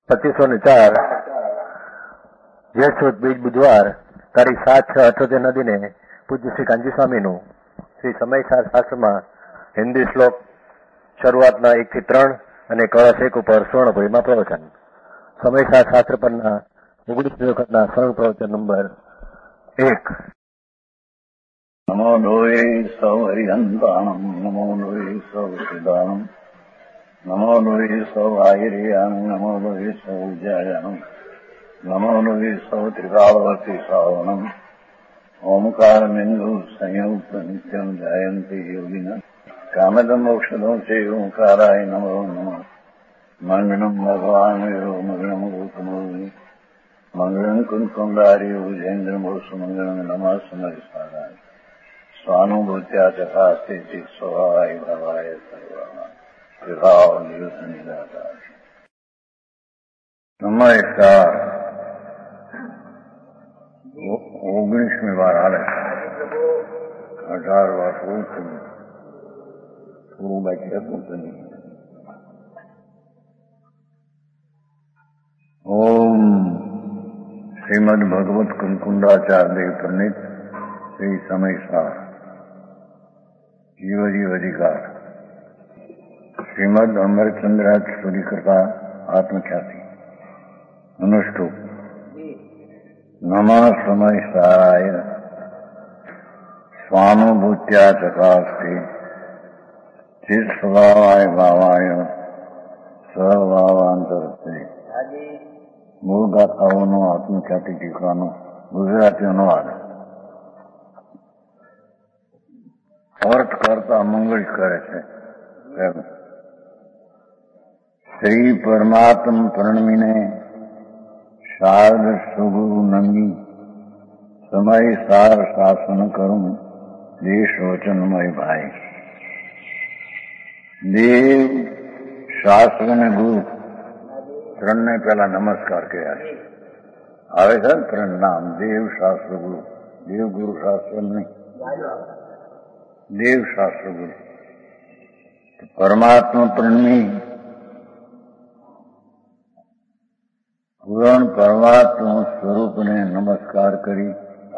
2504 જેઠ સુદ બીજ બુધવાર તારીખ 7/6/78 દિને પૂજ્ય શ્રી કાંજી સ્વામીનું શ્રી સમયસાર શાસ્ત્રમાં હિન્દી શ્લોક શરૂઆતના 1 થી 3 અને કળશ 1 ઉપર સ્વર્ણભરીમાં પ્રવચન. સમયસાર શાસ્ત્ર પરના 19 વખતના સરળ પ્રવચન નંબર 1. નમો લોહે સૌ હરિહંતાણમ નમો લોહે સૌ સિદ્ધાણમ નમો લોહે સૌ આયર્યાણમ નમો લોહે સૌ ઉજ્જાયાણમ નમો લોહે સૌ ત્રિકાળવતી શ્રાવણમ ઓમકાર બિંદુ સંયુક્ત નિત્યમ જાયંતી યોગિના કામદમ મોક્ષદો છે ઓંકારાય નમો નમઃ મંગળમ ભગવાન મંગળમ ગૌતમોની મંગળમ કુંકુંડારી ઉજેન્દ્રમોષ મંગળમ નમઃ સમયસારાય સ્વાનુભૂત્યા ચકાસ્તે સ્વભાવાય ભાવાય સર્વા વિભાવ નિયુત નિરાકાર સમયસાર 19મી વાર હાલે 18 વાર પૂરું બાકી હતું નહીં. ઓમ શ્રીમદ ભગવત કુંકુંડાચાર્ય પ્રણિત શ્રી સમયસાર જીવજીવ અધિકાર શ્રીમદ અમરચંદ્રાજ સ્તુતિ કરતા આત્મખ્યાતિ અનુષ્ઠુપ નમઃ સમયસારાય સ્વાનુભૂત્યા ચકાસ્તે ચિત્ત સ્વભાવાય ભાવાય સહભાવાંતરસ્તે. મૂળ ગાથાઓનો આત્મખ્યાતિ ટીકાનો ગુજરાતી અનુવાદ. અર્થ કરતા મંગળ કરે છે. શ્રી પરમાત્મ પ્રણમીને શારદ સુગુરુ નંદી સમય સાર શાસન કરું દેશ વચનમય ભાઈ. દેવ શાસ્ત્ર અને ગુરુ ત્રણને પેલા નમસ્કાર કર્યા છે. આવે છે ને ત્રણ નામ, દેવ શાસ્ત્ર ગુરુ. દેવ ગુરુ શાસ્ત્ર નહીં, દેવ શાસ્ત્ર ગુરુ. પરમાત્મા પ્રણમી પૂરણ પરમાત્મા સ્વરૂપને નમસ્કાર કરી,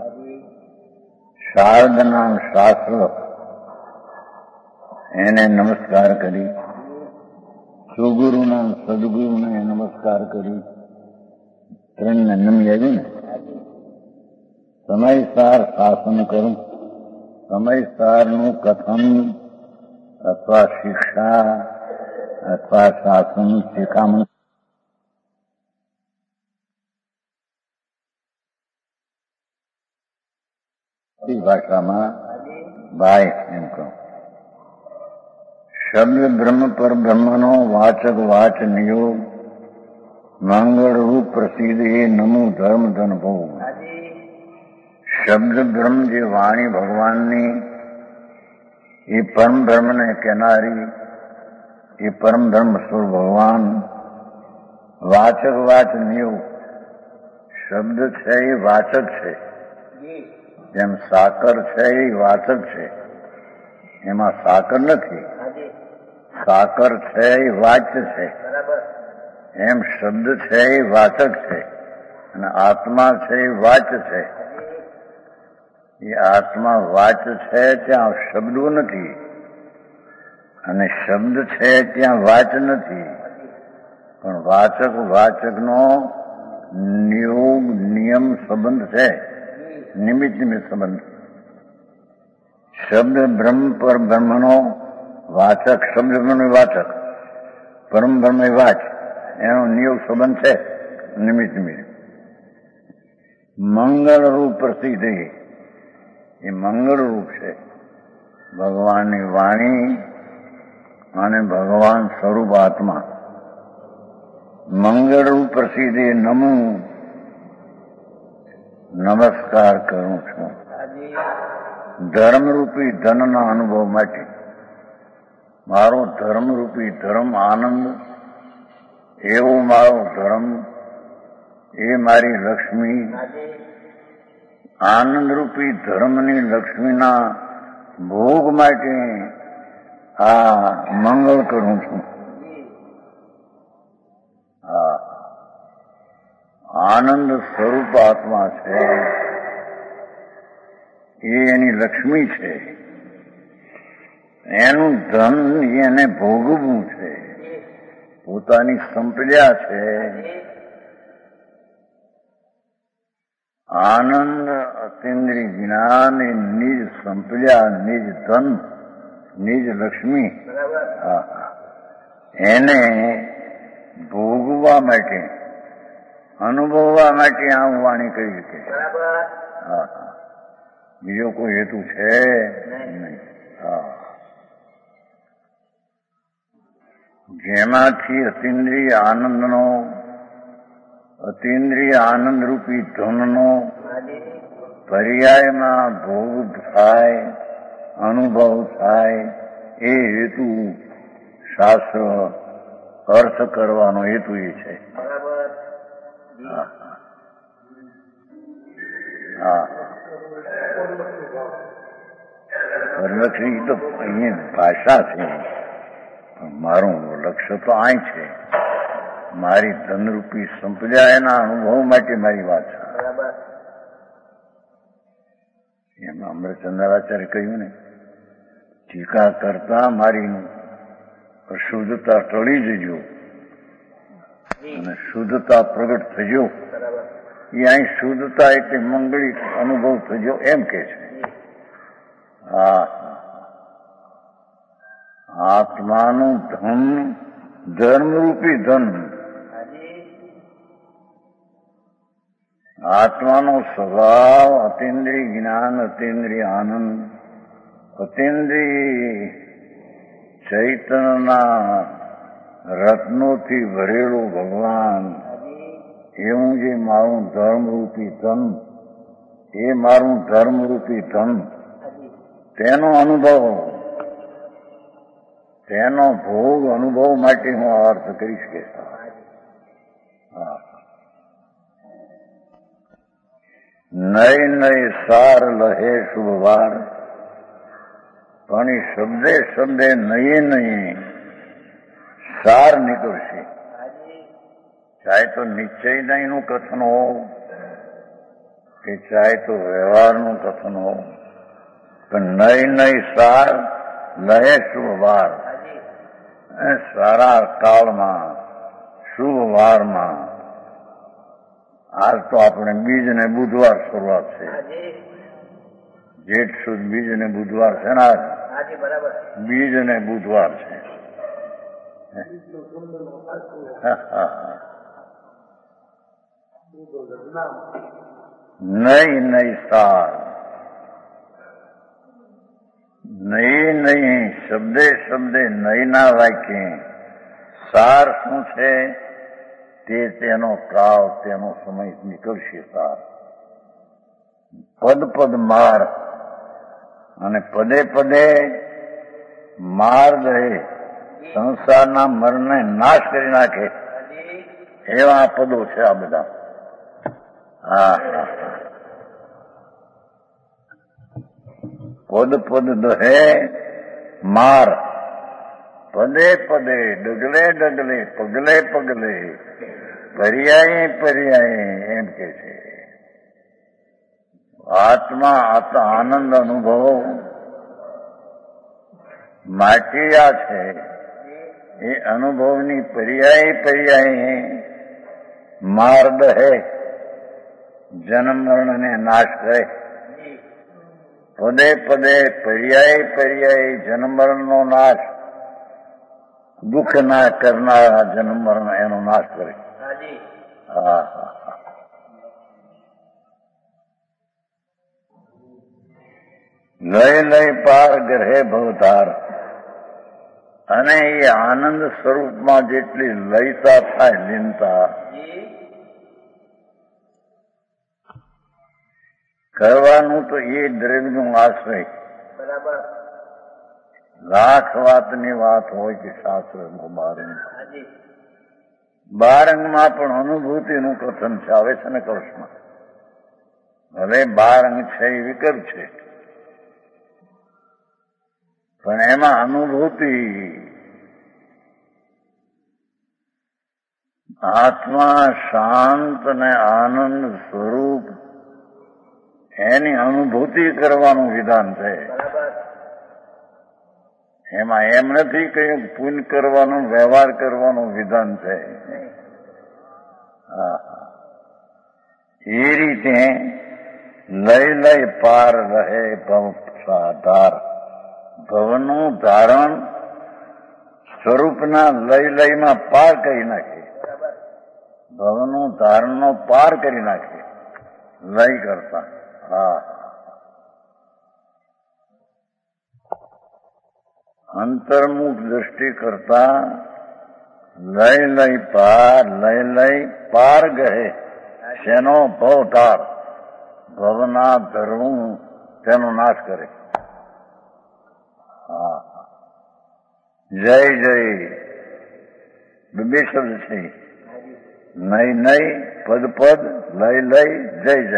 શારદના શાસ્ત્ર એને નમસ્કાર કરી, સુગુરુના સદગુરુને નમસ્કાર કરી. ત્રણને નમી આવ્યું ને. સમયસાર શાસન કરું. સમયસારનું કથન અથવા શિક્ષા અથવા શાસન શિખામણ ભાષામાં ભાઈ એમ કહું. શબ્દ બ્રહ્મ પર બ્રહ્મનો વાચક વાચ નિયોગ મંગળ રૂપ પ્રસિદ્ધ એ નમો ધર્મ ધન ભોગ. શબ્દ બ્રહ્મ જે વાણી ભગવાનની એ પરમ બ્રહ્મને કહેનારી એ પરમ બ્રહ્મ સ્વરૂપ ભગવાન. વાચક વાચ નિયોગ શબ્દ છે એ વાચક છે. જેમ સાકર છે એ વાચક છે, એમાં સાકર નથી. સાકર છે એ વાચ્ય છે. એમ શબ્દ છે એ વાચક છે અને આત્મા છે એ વાચ્ય છે. એ આત્મા વાચ્ય છે ત્યાં શબ્દો નથી અને શબ્દ છે ત્યાં વાચ નથી. પણ વાચક વાચકનો નિયોગ નિયમ સંબંધ છે, નિમિત્ત સંબંધ. શબ્દ બ્રહ્મ પર બ્રહ્મનો વાચક, શબ્દ બ્રહ્મ વાચક, પરમ બ્રહ્મ વાચ, એનો નિયોગ સંબંધ છે, નિમિત્ત. મંગળ રૂપ પ્રસિદ્ધ એ મંગળ રૂપ છે. ભગવાનની વાણી અને ભગવાન સ્વરૂપ આત્મા મંગળ રૂપ પ્રસિદ્ધ એ નમું નમસ્કાર કરું છું. ધર્મરૂપી ધનના અનુભવ માટે મારો ધર્મરૂપી ધર્મ આનંદ, એવો મારો ધર્મ, એ મારી લક્ષ્મી. આનંદરૂપી ધર્મની લક્ષ્મીના ભોગ માટે આ મંગળ કરું છું. આનંદ સ્વરૂપ આત્મા છે, એ એની લક્ષ્મી છે. એનું ધન એને ભોગવવું છે, પોતાની સંપદા છે. આનંદ અતિન્દ્રિય જ્ઞાન એ નિજ સંપદા, નિજ ધન, નિજ લક્ષ્મી, એને ભોગવવા માટે, અનુભવવા માટે આમ વાણી કરી શકે. બીજો કોઈ હેતુ છે નહીં. જેમાંથી અતિન્દ્રિય આનંદનો, અતિન્દ્રિય આનંદરૂપી ધનનો પર્યાયમાં ભોગ થાય, અનુભવ થાય, એ હેતુ શાસ્ત્ર અર્થ કરવાનો હેતુ એ છે. પરલક્ષી તો અહીંયા ભાષા છે, મારું લક્ષ્ય તો અહીં છે. મારી ધનરૂપી સંપદા એના અનુભવ માટે મારી વાત છે. એમાં અમૃતચંદ્રાચાર્ય કહ્યું ને, ટીકા કરતા મારી અશુદ્ધતા ટળી જજો અને શુદ્ધતા પ્રગટ થજો. એ અહીં શુદ્ધતા એટલે મંગળી અનુભવ થજો એમ કે છે. આત્માનું ધન, ધર્મરૂપી ધન, આત્માનો સ્વભાવ અતિન્દ્રિય જ્ઞાન, અતિન્દ્રિય આનંદ, અતિન્દ્રિય ચૈતન્યના રત્નોથી ભરેલું ભગવાન, એવું જે મારું ધર્મરૂપી ધન, એ મારું ધર્મરૂપી ધન, તેનો અનુભવ, તેનો ભોગ અનુભવ માટે હું અર્થ કરીશ કે નય નય સાર લહે શુભવાર. પણ એ શબ્દે શબ્દે નયે નયે સાર નીકળશે. ચાહે તો નિશ્ચયનું કથન હો કે ચાહે તો વ્યવહારનું કથન હો, પણ નય નય સાર લહે શુભવાર. સારા કાળમાં, શુભ વારમાં, આજ તો આપણે બીજ ને બુધવાર શરૂઆત છે. જેઠ સુદ બીજ ને બુધવાર છે ને, આજ બીજ ને બુધવાર છે. નઈ નઈ સાર, નયે નયે શબ્દે શબ્દે નયના વાક્ય સાર શું છે તે તેનો કાળ, તેનો સમય નીકળશે. સાર પદ પદ માર, અને પદે પદે માર દે, સંસારના મરને નાશ કરી નાખે એવા પદો છે આ બધા. પદ પદ દહે માર, પદે પદે, ડગલે ડગલે, પગલે પગલે, પર્યાયે પર્યાયે એમ કે છે. આત્મા આનંદ અનુભવ માટીયા છે. એ અનુભવની પર્યાય પર્યાય માર દહે, જન્મ મરણને નાશ કરે. પદે પદે પર્યાય પર્યાય જન્મ મરણનો નાશ, દુઃખ ના કરનારા જન્મ મરણ એનો નાશ કરે. લય લય પાર ગ્રહે ભવતાર. અને એ આનંદ સ્વરૂપમાં જેટલી લયતા થાય, લીનતા, કરવાનું તો એ દ્રવ્યનો આશ્રય. લાખ વાતની વાત હોય કે શાસ્ત્રમાં બારંગમાં પણ અનુભૂતિનું કથન છે, આવે છે ને કૃષ્ણ. ભલે બારંગ છે એ વિકલ્પ છે, પણ એમાં અનુભૂતિ આત્મા શાંત અને આનંદ સ્વરૂપ એની અનુભૂતિ કરવાનું વિધાન છે. એમાં એમ નથી કહ્યું પુણ્ય કરવાનું, વ્યવહાર કરવાનું વિધાન છે. એ રીતે લઈ લઈ પાર રહે ભવ સાધાર. ભવનું ધારણ સ્વરૂપના લઈ લઈમાં પાર કરી નાખે. ભવનું ધારણનો પાર કરી નાખે લય કરતા. અંતર્મુખ દ્રષ્ટિ કરતા લઈ પાર ગહે. શેનો ભવતાર, ભવના ધર્મ તેનો નાશ કરે. જય જય બે શબ્દ છે. નહીં નહીં, પદ પદ, લય જય જય.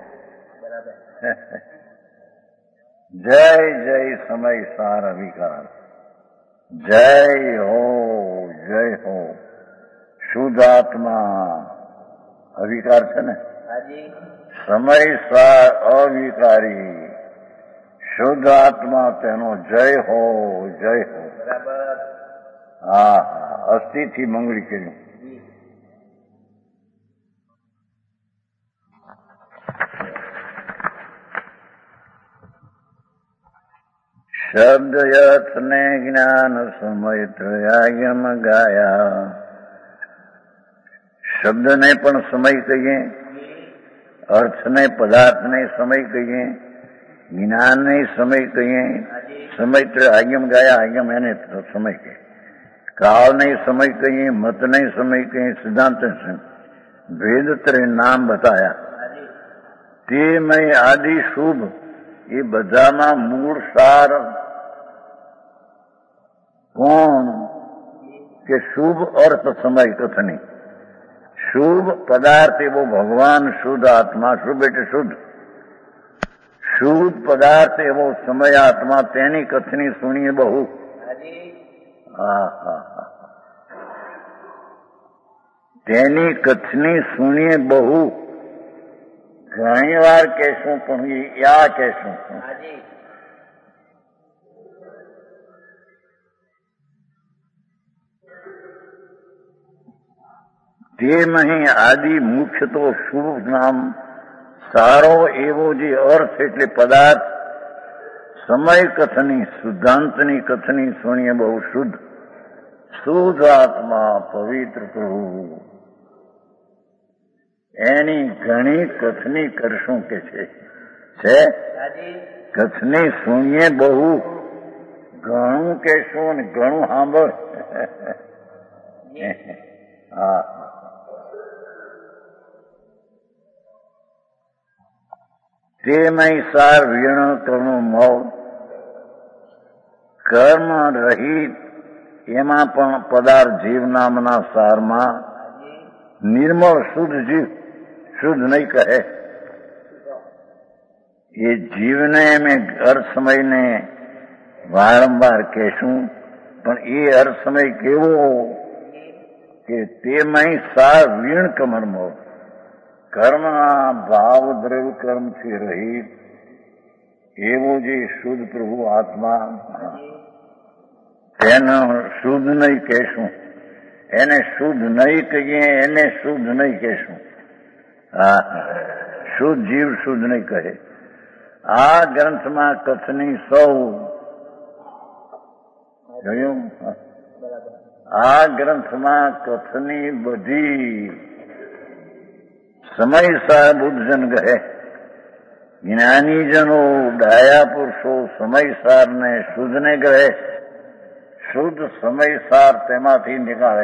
જય જય સમય સાર અવિકાર. જય હો શુદ્ધ આત્મા. અવિકાર છે ને, સમય સાર અવિકારી શુદ્ધ આત્મા, તેનો જય હો. અસ્થિથી મંગળી કર્યું. શબ્દ યથ ને જ્ઞાન સમય ત્રયાગમ ગાયા. શબ્દને પણ સમય કહીએ, અર્થને પદાર્થને સમય કહીએ, જ્ઞાનને સમય કહીએ. સમય ત્રયાગમ ગાયા. આગમ એને સમય કહીએ. કાળને સમય કહીએ, મતને સમય કહીએ, સિદ્ધાંત ભેદ ત્રે નામ બતાયા. તે મય આદિ શુભ. એ બધામાં મૂળ સાર કોણ? કે શુભ અર્થ સમય કથની. શુભ પદાર્થ એવો ભગવાન, શુદ્ધ આત્મા. શુભ એટલે શુદ્ધ. શુદ્ધ પદાર્થ એવો સમય આત્મા, તેની કથની સુણીએ બહુ. તેની કથની સુણીએ બહુ. ઘણી વાર કહેશું પણ યા કહેશું. તે મહી આદિ મુખ્ય તો શુભ નામ. સારો એવો જે અર્થ એટલે પદાર્થ સમય કથની, શુદ્ધાંતની કથની સુણીએ બહુ શુદ્ધ. શુદ્ધ આત્મા, પવિત્ર પ્રભુ, એની ઘણી કથની કરશું કે છે. કથની સુણીએ બહુ. ઘણું કહેશું ને ઘણું સાંભળ. તેમય સાર વિણ કર્મ મૌ. કર્મ રહિત એમાં પણ પદાર્થ જીવ નામના સારમાં નિર્મળ શુદ્ધ જીવ. શુદ્ધ નહીં કહે. એ જીવને અમે અર્થ સમયને વારંવાર કહેશું, પણ એ અર્થ સમય કેવો? કે તેમય સાર વીણ કમરમો. કર્મના ભાવ દ્રવ્ય કર્મથી રહિત એવો જે શુદ્ધ પ્રભુ આત્મા, તેને શુદ્ધ નહીં કહેશું. એને શુદ્ધ નહીં કહીએ, એને શુદ્ધ નહીં કહેશું. શુદ્ધ જીવ શુદ્ધ નહીં કહે. આ ગ્રંથમાં કથની સૌ જોયું. આ ગ્રંથમાં કથની બધી સમય સાર બુદ્ધજન કહે. જ્ઞાનીજનો, ડાયા પુરુષો સમય સારને શુદ્ધને કહે. શુદ્ધ સમય સાર તેમાંથી નીકાળે.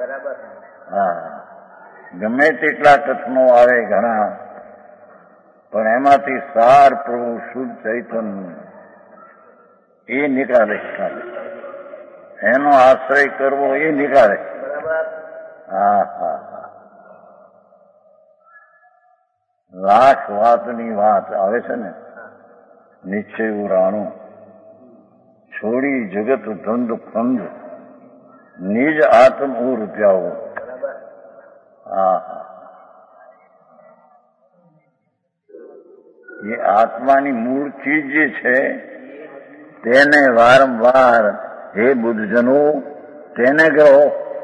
ગમે તેટલા કથનો આવે ઘણા, પણ એમાંથી સાર પ્રભુ શુદ્ધ ચૈતન્ય એ નીકાળે. એનો આશ્રય કરવો એ નીકાળે. લાખ વાતની વાત આવે છે ને. નિશ્ચય રાણું છોડી જગત ધંધ ફંદ નિજ આત્મ રૂપિયાઓ. એ આત્માની મૂળ ચીજ જે છે તેને વારંવાર હે બુદ્ધજનો તેને કહો.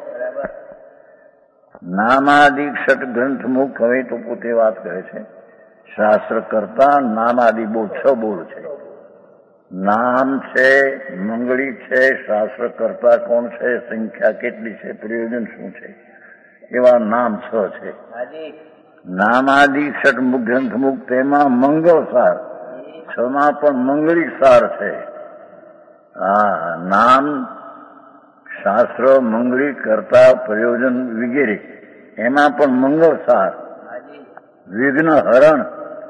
નામાદિ ક્ષટ ગ્રંથ મુખ હવે તો પોતે વાત કરે છે. શાસ્ત્ર કરતા નામાદિ બહુ 6 બોલ છે. નામ છે, મંગળી છે, શાસ્ત્ર કરતા કોણ છે, સંખ્યા કેટલી છે, પ્રયોજન શું છે, એવા નામ 6 છે. નામાદિ ષટમુખ ગ્રંથમુખ તેમાં મંગળ સાર, 6માં પણ મંગળી સાર છે. નામ, શાસ્ત્ર, મંગળી, કરતા, પ્રયોજન વગેરે એમાં પણ મંગળ સાર. વિઘ્ન હરણ,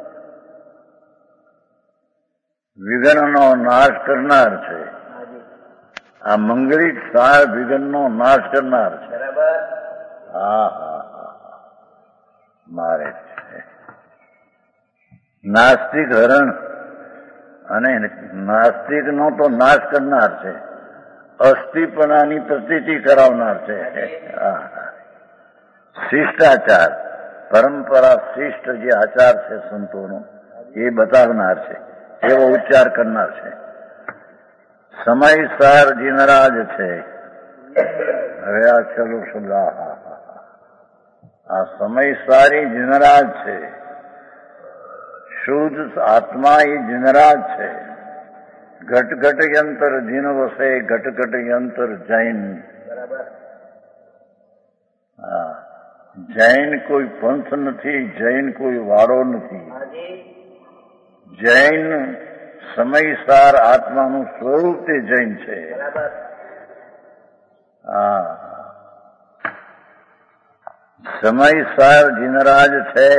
વિઘ્નનો નાશ કરનાર છે. આ મંગળી સાર વિઘ્નનો નાશ કરનાર છે. મારે છે. નાસ્તિક હરણ અને નાસ્તિકનો તો નાશ કરનાર છે. અસ્થિપણાની પ્રતીતિ કરાવનાર છે. શિષ્ટાચાર, પરંપરા શિષ્ટ જે આચાર છે સંતોનો એ બતાવનાર છે, એવો ઉચ્ચાર કરનાર છે. સમયસાર જીનરાજ છે. હવે આ ચલો શબ્દ, આ સમયસારી જીનરાજ છે. શુદ્ધ આત્મા એ જીનરાજ છે. ઘટ ઘટ યંત્ર જીન વસે, ઘટ ઘટ યંત્ર જૈન. જૈન કોઈ પંથ નથી, જૈન કોઈ વાળો નથી. જૈન સમયસાર આત્માનું સ્વરૂપ તે જૈન છે. સમયસાર જીનરાજ છે.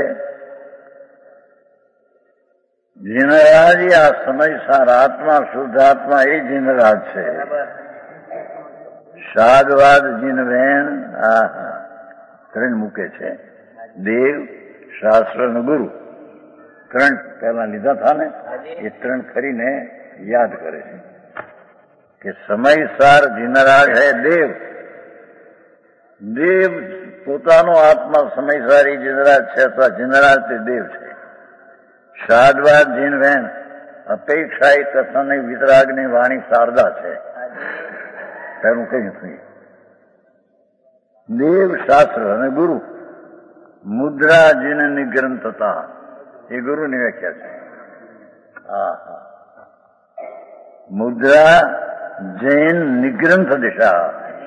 જીનરાજ આ સમયસાર આત્મા, શુદ્ધ આત્મા એ જીનરાજ છે. સાધવાદ જીનવેણ, ત્રણ મૂકે છે. દેવ, શાસ્ત્ર અને ગુરુ, 3 પહેલા લીધા હતા ને, એ 3 કરીને યાદ કરે છે કે સમયસાર જીનરાજ હે દેવ. દેવ પોતાનો આત્મા સમયસારી જીનરાજ છે, અથવા જીનરાજ તે દેવ છે. સાધવાદ જીનવેણ, અપેક્ષાએ કથન વિતરાગની વાણી શારદા છે. તેનું કઈ નથી. દેવ, શાસ્ત્ર અને ગુરુ. મુદ્રા જીન નિગ્રંથતા, એ ગુરુની વ્યાખ્યા છે. મુદ્રા જૈન નિગ્રંથ દિશા,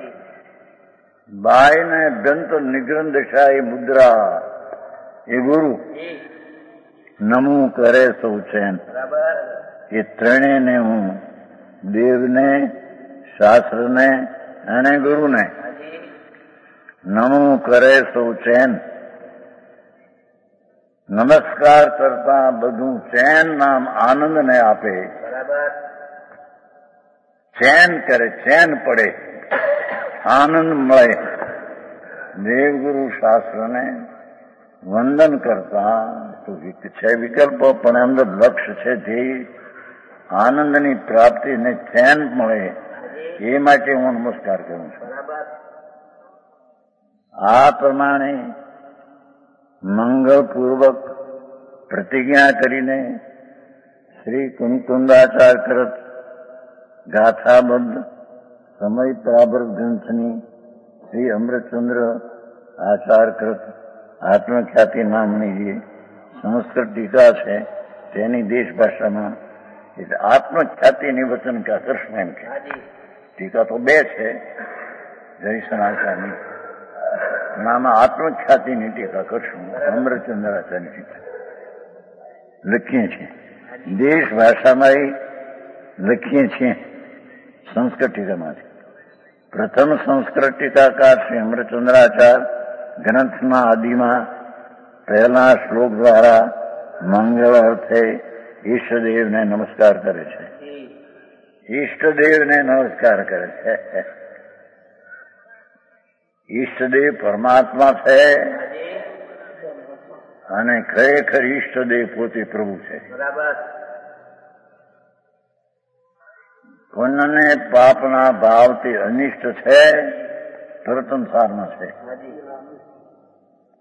બાય ને દંત નિગ્રંથ દિશા એ મુદ્રા, એ ગુરુ. નમું કરે સૌ ચેન, એ ત્રણેયને હું, દેવને, શાસ્ત્રને અને ગુરુને, નમું કરે સૌ ચેન, નમસ્કાર કરતા બધું ચેન નામ આનંદને આપે. ચેન કરે, ચેન પડે, આનંદ મળે. દેવગુરુ શાસ્ત્રને વંદન કરતા છે વિકલ્પો, પણ અંદર લક્ષ્ય છે ધ્યેય, આનંદની પ્રાપ્તિને ચેન મળે, એ માટે હું નમસ્કાર કરું છું. આ પ્રમાણે મંગળપૂર્વક પ્રતિજ્ઞા કરીને શ્રી કુંકુંદાચાર કરત ગાથાબદ્ધ સમય પ્રાબર ગ્રંથની શ્રી અમૃતચંદ્ર આચાર કરત આત્મખ્યાતિ નામની જે સંસ્કૃત ટીકા છે તેની દેશ ભાષામાં, એટલે આત્મખ્યાતિની વચન કા કૃષ્ણ એમ કે. ટીકા તો 2 છે જયસન આચારની, આમાં આત્મખ્યાતિની ટીકા કરશું. અમૃતચંદ્રાચાર્યની ટીકા લખીએ છીએ, દેશ ભાષામાં લખીએ છીએ સંસ્કૃત ટીકામાંથી. પ્રથમ સંસ્કૃત ટીકાકાર શ્રી અમૃતચંદ્રાચાર ગ્રંથના આદિમાં પહેલા શ્લોક દ્વારા મંગળ અર્થે ઈષ્ટદેવને નમસ્કાર કરે છે. ઈષ્ટદેવને નમસ્કાર કરે છે. ઈષ્ટદેવ પરમાત્મા છે અને ખરેખર ઈષ્ટદેવ પોતે પ્રભુ છે. પુણ્યને પાપના ભાવથી અનિષ્ટ છે, તરત સંસારમાં છે.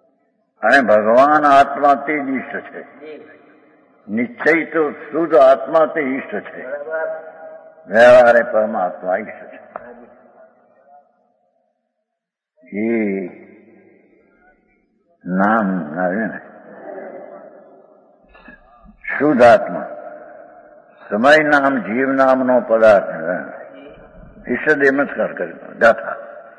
અને ભગવાન આત્મા તે જ ઈષ્ટ છે. નિશ્ચય તો શુદ્ધ આત્મા તે ઈષ્ટ છે. વ્યવહારે પરમાત્મા ઈષ્ટ છે. એ નામ નવીન શુદ્ધ આત્મા સમય નામ જીવ નામનો પદાર્થ ઈષ્ટ નમસ્કાર કર્યો ગાથા.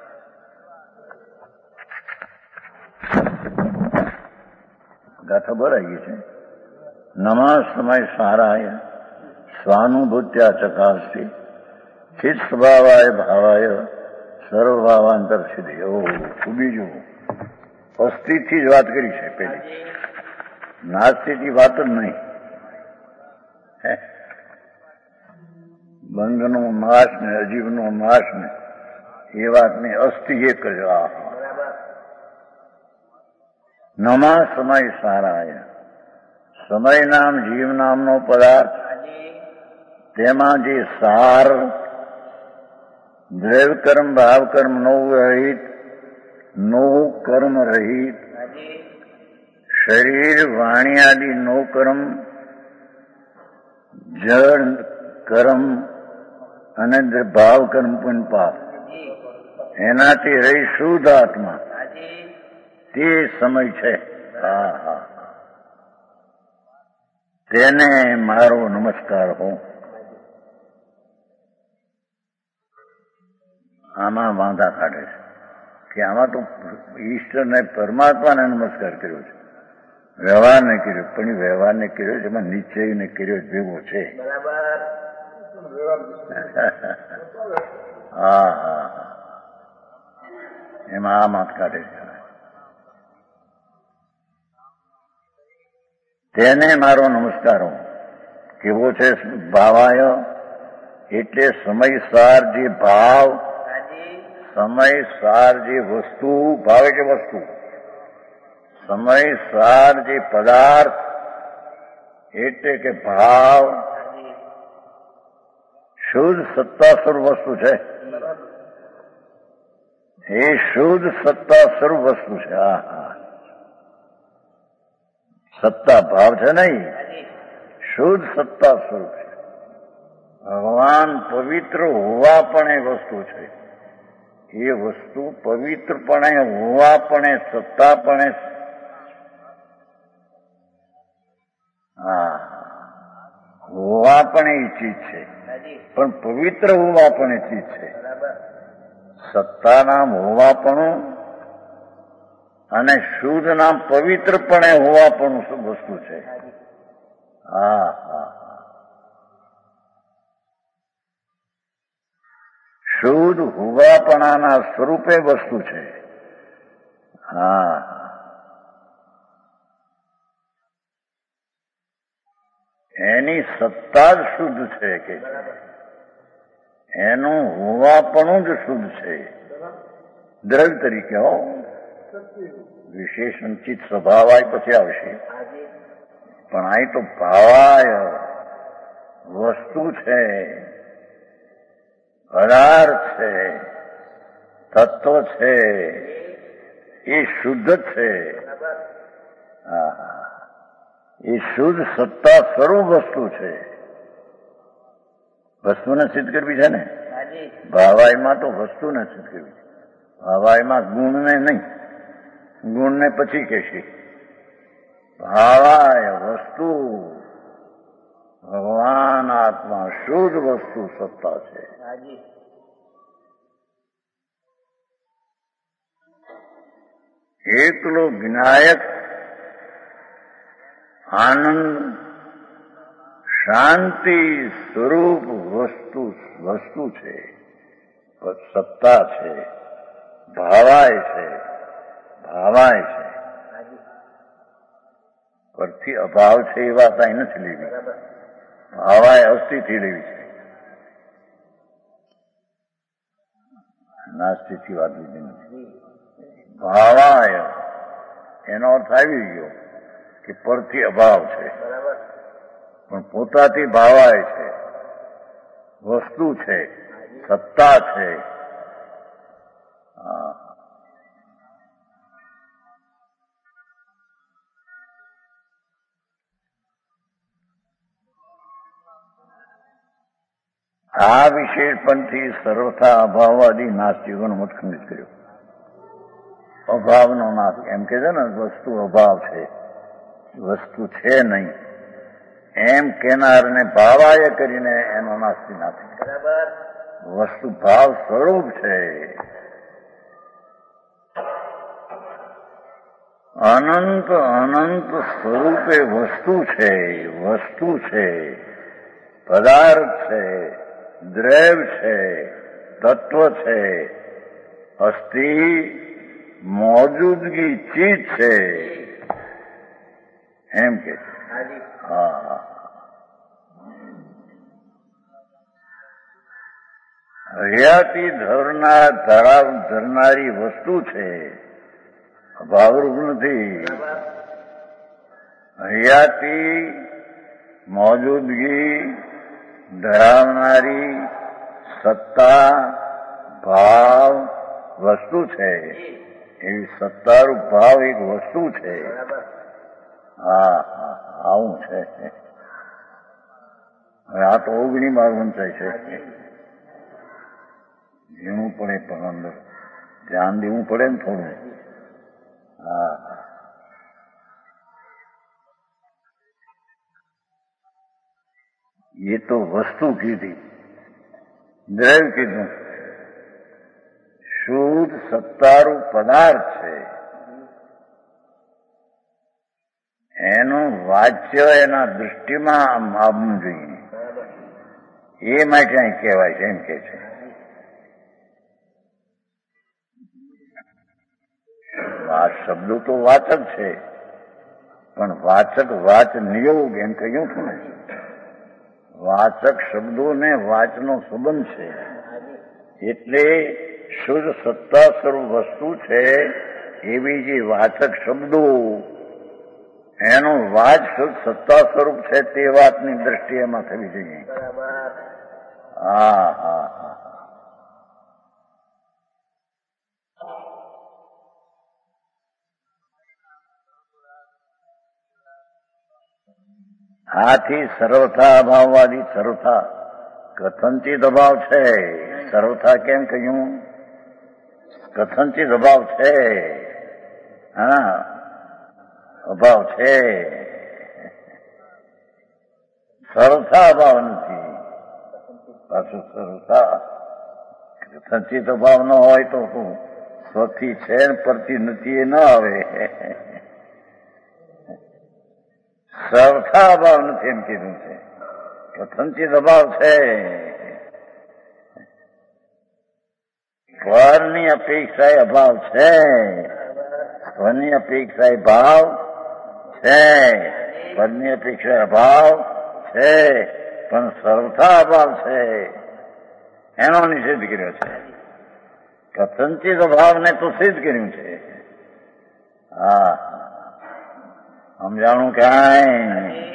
ગાથા બોલાઈ છે. નમઃ સમય સારાય સ્વાનુભૂત્યા ચકાસ્તી ચિત્ત સ્વભાવાય ભાવાય સર્વભાવાંતર સિદ્ધિ. બીજું અસ્થિથી જ વાત કરી છે પેલી, નાસ્તિથી વાત જ નહીં. બંધનો નાશ ને અજીવનો નાશ ને એ વાતને અસ્થિ એક જ. નમઃ સમય સારાય સમય નામ જીવ નામનો પદાર્થ, તેમાં જે સાર દ્રવ્ય કર્મ ભાવ કર્મ નો રહિત, નો કર્મ રહિત, શરીર વાણી આદિ નો કર્મ, જળ કર્મ અને ભાવ કર્મ પણ પાપ, એનાથી રહી શુદ્ધ આત્મા તે સમય છે. તેને મારો નમસ્કાર હો. આમાં વાંધા કાઢે છે કે આમાં તો ઈશ્વરને પરમાત્માને નમસ્કાર કર્યો છે, વ્યવહારને કર્યો, પણ વ્યવહારને કર્યો છે એમાં નિશ્ચયને કર્યો ભેગો છે. હા એમાં આ માત કાઢે છે. તેને મારો નમસ્કારો કેવો છે? ભાવાય એટલે સમયસાર જે ભાવ, સમયસાર જે વસ્તુ, ભાવ એટલે વસ્તુ, સમયસાર જે પદાર્થ એટલે કે ભાવ, શુદ્ધ સત્તા સ્વરૂપ વસ્તુ છે. એ શુદ્ધ સત્તા સ્વરૂપ વસ્તુ છે. સત્તા ભાવ છે નહીં, શુદ્ધ સત્તા સ્વરૂપ છે. ભગવાન પવિત્ર હોવા પણ એ વસ્તુ છે. એ વસ્તુ પવિત્રપણે હોવા પણ એ સત્તા પણ એ હોવા પણ એ ચીજ છે, પણ પવિત્ર હોવા પણ એ ચીજ છે. સત્તા નામ હોવા પણ અને શુદ્ધ નામ પવિત્રપણે હોવા પણ વસ્તુ છે. શુદ્ધ હોવાપણાના સ્વરૂપે વસ્તુ છે. એની સત્તા જ શુદ્ધ છે કે એનું હોવાપણું જ શુદ્ધ છે. દ્રવ્ય તરીકે હો, વિશેષણ ચિત્ત સ્વભાવાય પછી આવશે, પણ અહીં તો ભાવાય વસ્તુ છે, પદાર્થ છે, તત્વ છે, એ શુદ્ધ છે. એ શુદ્ધ સત્તા સ્વરૂપ વસ્તુ છે. વસ્તુને સિદ્ધ કરવી છે ને, ભાવાયમાં તો વસ્તુને સિદ્ધ કરવી છે. ભાવાયમાં ગુણને નહીં, ગુણને પછી કહેશે. ભાવાય વસ્તુ ભગવાન આત્મા શુદ્ધ વસ્તુ સત્તા છે. એકલો વિનાયક આનંદ શાંતિ સ્વરૂપ વસ્તુ છે, સત્તા છે, ભાવાય છે. પરથી અભાવ છે એ વાત અહીં નથી લેવી, ભાવાય અસ્થિથી લેવી છે. નાસ્તિથી વાત લીધી નથી. ભાવાય એનો અર્થ આવી ગયો કે પરથી અભાવ છે, પણ પોતાથી ભાવાય છે, વસ્તુ છે, સત્તા છે. આ વિશેષપણથી સર્વથા અભાવવાદી નાસ્તિકોનો મત ખંડિત કર્યો. અભાવનો નાશ એમ કે છે ને, વસ્તુ અભાવ છે, વસ્તુ છે નહીં એમ કેનારને ભાવાય કરીને એનો નાસ્તી નાખી. વસ્તુ ભાવ સ્વરૂપ છે. અનંત અનંત સ્વરૂપે વસ્તુ છે, વસ્તુ છે, પદાર્થ છે, દ્રવ્ય છે, તત્વ છે, અસ્થિ મોજૂદગી ચીજ છે એમ કે. હા, હયાતી ધરનારી વસ્તુ છે, અભાવરૂપ નથી. હયાતી મોજૂદગી ધરાવનારી સત્તા ભાવ વસ્તુ છે. એવી સત્તારૂપ ભાવ એક વસ્તુ છે. હા, આવું છે. આ તો ઓગણીમાં વંચાય છે. ઝીણું પડે પણ અંદર ધ્યાન દેવું પડે ને થોડું. હા, એ તો વસ્તુ કીધી, દ્રવ્ય કીધું. શુદ્ધ સત્તારૂપ પદાર્થ છે. એનું વાચ્ય એના દૃષ્ટિમાં આવવું જોઈએ. એ માટે અહીં કહેવાય છે એમ કે છે. આ શબ્દો તો વાચક છે, પણ વાચક વાચ નિયોગ એમ કહ્યું છું ને. વાચક શબ્દોને વાચનો સંબંધ છે. એટલે શુદ્ધ સત્તા સ્વરૂપ વસ્તુ છે એવી જે વાચક શબ્દો એનું વાચ શુદ્ધ સત્તા સ્વરૂપ છે તે વાતની દ્રષ્ટિ એમાં થવી જોઈએ. હા હા હા. આથી સર્વથા અભાવવાદી સર્વથા કથનચિત અભાવ છે. સર્વથા કેમ કહ્યું? કથનચિત અભાવ છે. હા, અભાવ છે. સર્વથા અભાવ નથી. પાછું સર્વથા કથનચિત અભાવ ન હોય તો સ્વથી છે ને પરથી નથી એ ન આવે. સર્વથા અભાવ નથી એમ કીધું છે. કથનચિત અભાવ છે. પરની અપેક્ષાએ અભાવ છે, સ્વની અપેક્ષાએ ભાવ છે, પરની અપેક્ષાએ અભાવ છે, પણ સર્વથા અભાવ છે એનો નિષેધ કર્યો છે. કથનચિત અભાવને તો સિદ્ધ કર્યું છે. હા, સમજાણું કાંઈ?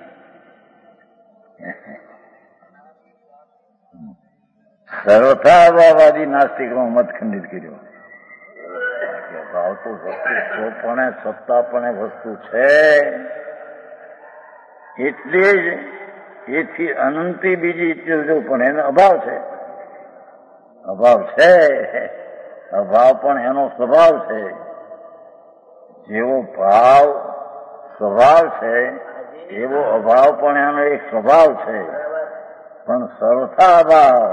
સર્વથા અભાવવાદી નાસ્તિકનો મત ખંડિત કર્યો. અભાવ તો વસ્તુ સ્વપણે સત્તાપણે વસ્તુ છે. એટલે જ એથી અનંતી બીજી ચીજો પણ એનો અભાવ છે. અભાવ છે. અભાવ પણ એનો સ્વભાવ છે. જેવો ભાવ સ્વભાવ છે એવો અભાવ પણ એનો એક સ્વભાવ છે. પણ સર્વથા અભાવ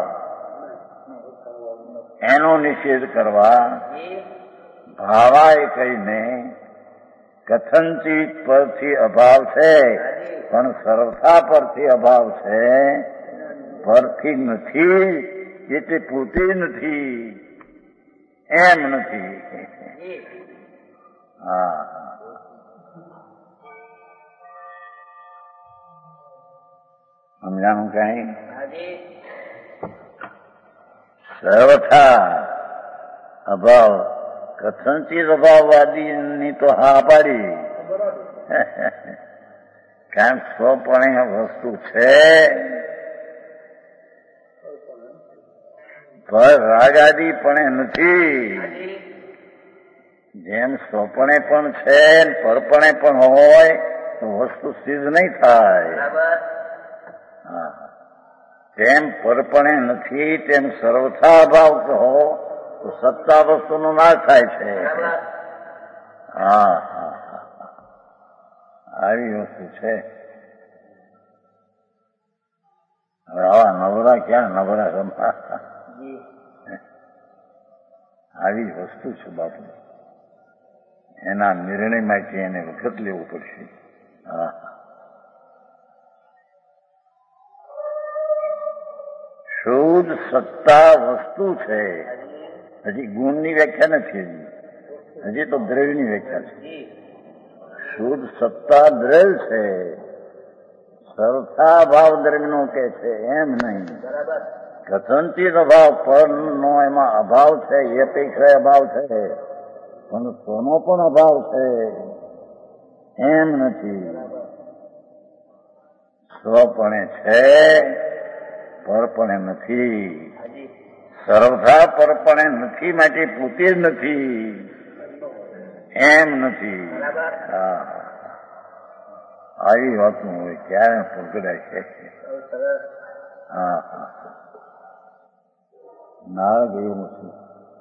એનો નિષેધ કરવા ભાવાય કહીને કથનચિત પરથી અભાવ છે, પણ સર્વથા પરથી અભાવ છે. પરથી નથી એટલે પોતે નથી એમ નથી. હા, સમજાણું કઈ? સર્વથા અભાવ કથનચિત અભાવવાદીની તો હા પાડી. કારણ સ્વપણે વસ્તુ છે, પર રાગાદી પણ નથી. જેમ સ્વપણે પણ છે પરપણે પણ હોય તો વસ્તુ સિદ્ધ નહીં થાય. હા, તેમ પરપણે નથી, તેમ સર્વથા અભાવ કહો તો સત્તા વસ્તુનો નાશ થાય છે. હા હા હા, આવી વસ્તુ છે. હવે આવા નવરા ક્યાં નવરા રમવા, આવી વસ્તુ છે બાપુ. એના નિર્ણયમાંથી એને વખત લેવું પડશે. હા, શુદ્ધ સત્તા વસ્તુ છે. હજી ગુણની વ્યાખ્યા નથી, હજી તો દ્રવ્યની વ્યાખ્યા છે. શુદ્ધ સત્તા દ્રવ્ય છે, સરથા ભાવ દ્રવ્યનો કે છે એમ નહીં. કથનચિત અભાવ પરનો એમાં અભાવ છે, એ અપેક્ષા અભાવ છે, પણ સોનો પણ અભાવ છે એમ નથી. સ્વપણે છે, પરપણે નથી. સર્વથા પરપણે નથી, માટે પોતે જ નથી એમ નથી. હા, આવી વાતનું હોય ક્યારે પકડાય છે. હા હા, ના ગયું નથી.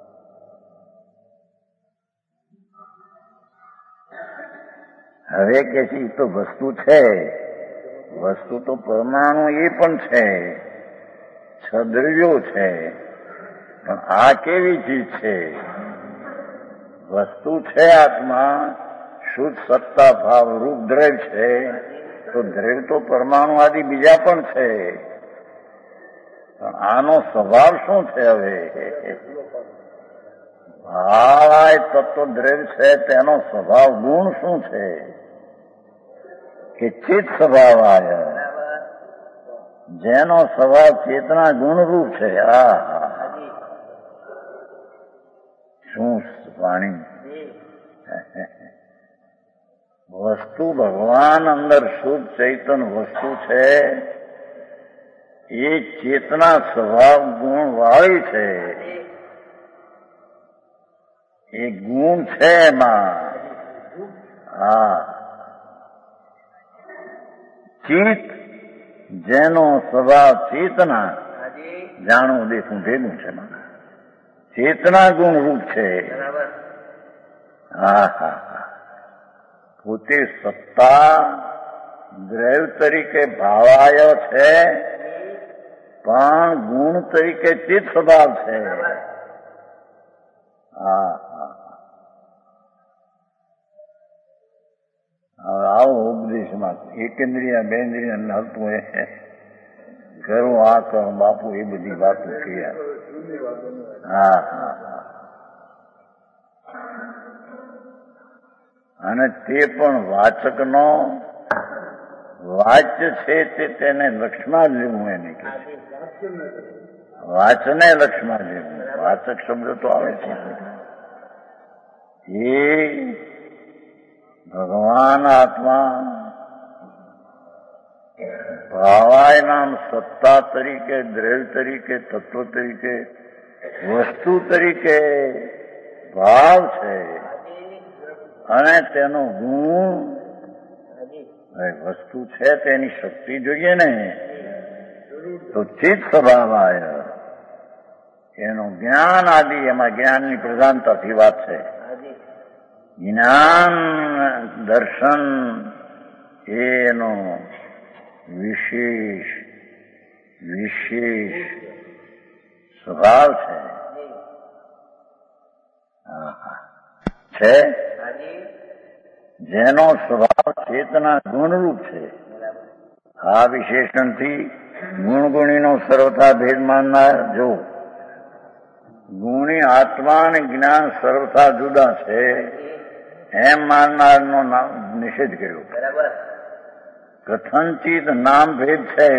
હવે કે છે તો વસ્તુ છે, વસ્તુ તો પરમાણુ એ પણ છે, છદ્રવ્યો છે, પણ આ કેવી ચીજ છે? વસ્તુ છે આત્મા, શુદ્ધ સત્તા ભાવ રૂપ દ્રવ્ય છે, તો દ્રવ્ય તો પરમાણુ આદિ બીજા પણ છે, પણ આનો સ્વભાવ શું છે? હવે ભાવાય તત્વ દ્રવ્ય છે, તેનો સ્વભાવ ગુણ શું છે? કે ચિત્ત સ્વભાવ આવ્યો, જેનો સ્વભાવ ચેતના ગુણરૂપ છે. આ શું વાણી! વસ્તુ ભગવાન અંદર શુદ્ધ ચૈતન વસ્તુ છે, એ ચેતના સ્વભાવ ગુણ વાળી છે. એ ગુણ છે એમાં. હા, ચિત્ત જેનો સ્વભાવ ચેતના, જાણવું દેખવું ભેગું છે, ચેતના ગુણ રૂપ છે. હા હા હા, પોતે સત્તા દ્રવ્ય તરીકે ભાવાય છે, પણ ગુણ તરીકે ચિત્ત સ્વભાવ છે. હા હા, હવે આવો ઉપદેશમાં એકેન્દ્રિય બેન્દ્રિય હલતું એ કરું આ કરું બાપુ, એ બધી વાતો કહ્યા. હા હા હા, અને તે પણ વાચકનો વાચ્ય છે, તેને લક્ષમાં લેવું. એને કે વાચને લક્ષમાં લેવું. વાચક શબ્દ તો આવે છે, એ ભગવાન આત્મા ભાવાય નામ સત્તા તરીકે, દ્રવ્ય તરીકે, તત્વ તરીકે, વસ્તુ તરીકે ભાવ છે, અને તેનો ગુણ વસ્તુ છે, તેની શક્તિ જોઈએ ને, તો ચિત્ત સ્વભાવ આવ્યો. એનું જ્ઞાન આદિ, એમાં જ્ઞાનની પ્રધાનતાથી વાત છે. જ્ઞાન દર્શન એનો વિશેષ સ્વભાવ છે. છે જેનો સ્વભાવ ચેતના ગુણરૂપ છે. આ વિશેષણથી ગુણગુણીનો સર્વથા ભેદ માનનાર, જો ગુણી આત્મા અને જ્ઞાન સર્વથા જુદા છે એમ માનનારનો નિષેધ કર્યો. કથનચિત નામ ભેદ છે,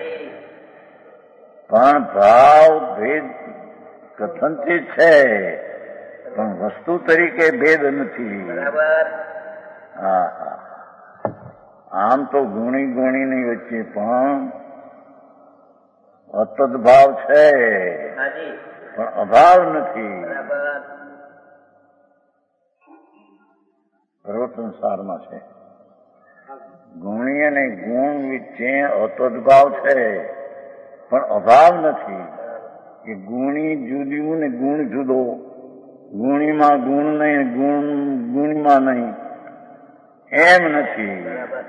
પણ ભાવ ભેદ કથનચિત છે, પણ વસ્તુ તરીકે ભેદ નથી. હા હા, આમ તો ગુણી ગુણીની વચ્ચે પણ અતદ્ભાવ છે, પણ અભાવ નથી. પ્રવર્તનસારમાં છે, ગુણી અને ગુણ વચ્ચે અતદ્ભાવ છે, પણ અભાવ નથી કે ગુણી જુદું ને ગુણ જુદો, ગુણીમાં ગુણ નહીં, ગુણમાં નહીં, એમ નથી.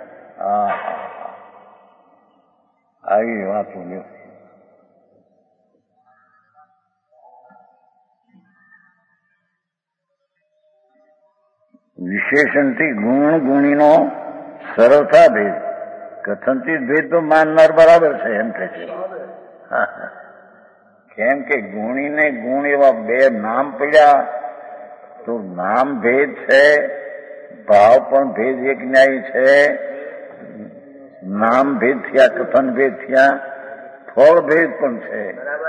આવી વાતો નથી. વિશેષણથી ગુણ ગુણીનો સરળતા ભેદ, કથનથી ભેદ તો માનનાર બરાબર છે એમ કે છે. કેમ કે ગુણીને ગુણ એવા બે નામ પડ્યા તો નામ ભેદ છે, ભાવ પણ ભેદ એક ન્યાય છે. નામ ભેદ થયા, કથન ભેદ થયા, ફળ ભેદ પણ છે.